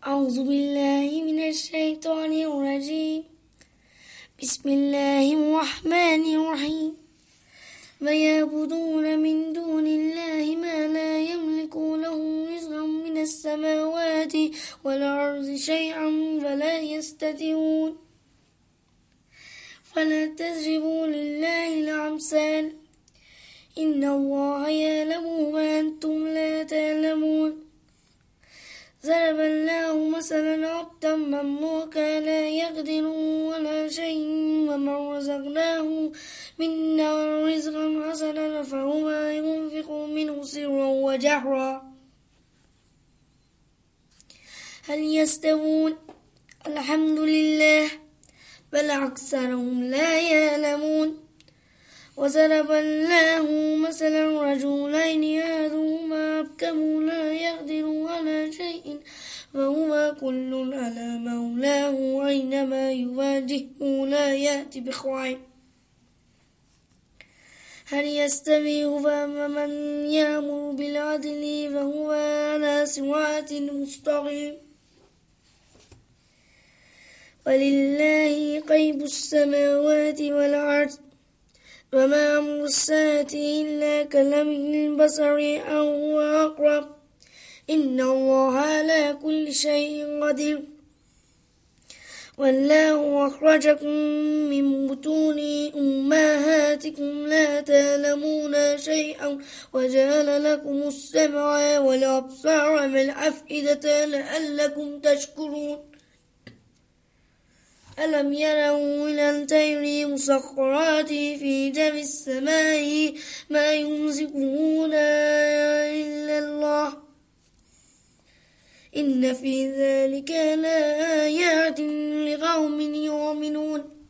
أعوذ بالله من الشيطان الرجيم. بسم الله الرحمن الرحيم. ويعبدون من دون الله ما لا يملك لهم رزقا من السماوات والأرض شيئا ولا يستطيعون فلا تضربوا لله الأمثال إن الله يعلم وأنتم لا تعلمون. ضرب الله مثلا عبدا مملوكا لا يقدر على شيء ومن رزقناه منا رزقا حسنا فهو ينفق منه سرا وجهرا هل يستوون؟ الحمد لله بل أكثرهم لا يعلمون. وضرب الله مثلا رجلين أحدهما أبكم لا يقدر على شيء وهو كل على مولاه أينما يواجهه لا يأتي بخير. هل يستوي هو ومن يأمر بالعدل وهو على صراط مستقيم؟ ولله غيب السماوات والأرض وما أمر الساعة إلا كلمح البصر أو هو أقرب إن الله على كل شيء قدير. والله أخرجكم من بطون أمهاتكم لا تعلمون شيئا وجعل لكم السمع والأبصار والأفئدة لعلكم تشكرون. ألم يروا إلى الطير مسخرات في جو السماء ما يمسكهن إلا الله إن في ذلك لآيات لقوم يؤمنون.